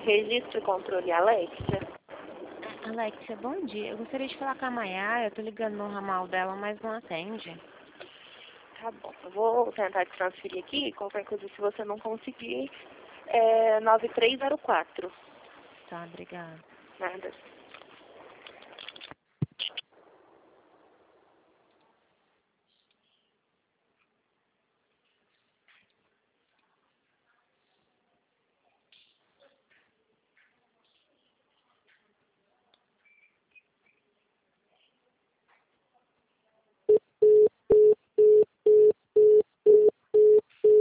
Registro e controle, Alexia. Alexia, bom dia. Eu gostaria de falar com a Maiara. Eu tô ligando no ramal dela, mas não atende. Tá bom, eu vou tentar te transferir aqui. Qualquer coisa, se você não conseguir, 9304. Tá, obrigada. Nada.